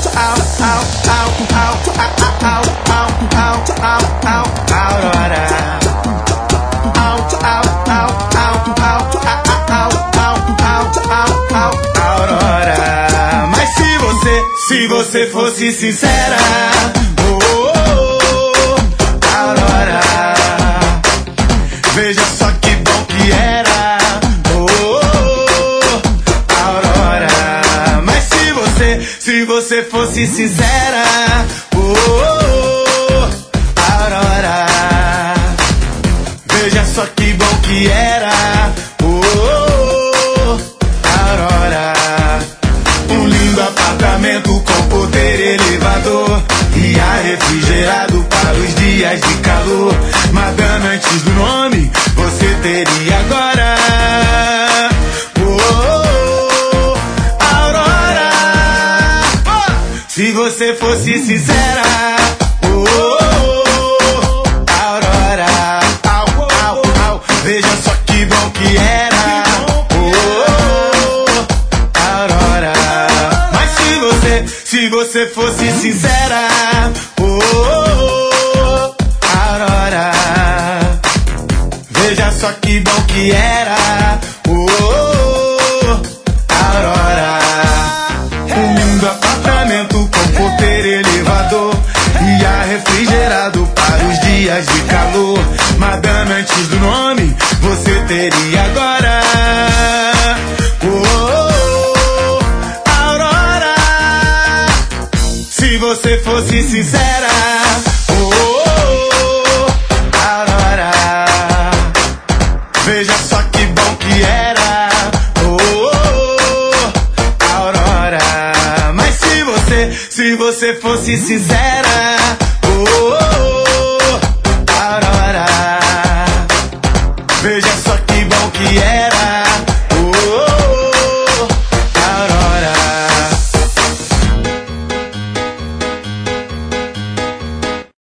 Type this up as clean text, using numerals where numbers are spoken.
Aurora. Mas se você fosse sincera, Aurora, veja só que bom que era, Aurora. Mas se você fosse sincera, Aurora, veja só que bom que era, Aurora. Um lindo apartamento com poder elevador e ar refrigerado para os dias de calor. Madame, antes do nome, você teria agora, Aurora. Se você fosse sincera, Aurora, veja só que bom que era, Aurora. Mas se você fosse sincera, Aurora, veja só que bom que era, Aurora. Um lindo apartamento com poder elevador e ar refrigerado para os dias de calor. Madame, antes do nome, você teria agora, Aurora. Se você fosse sincera, Aurora, veja só que bom que era, Aurora. Mas se você fosse sincera, Aurora, veja só que bom que era,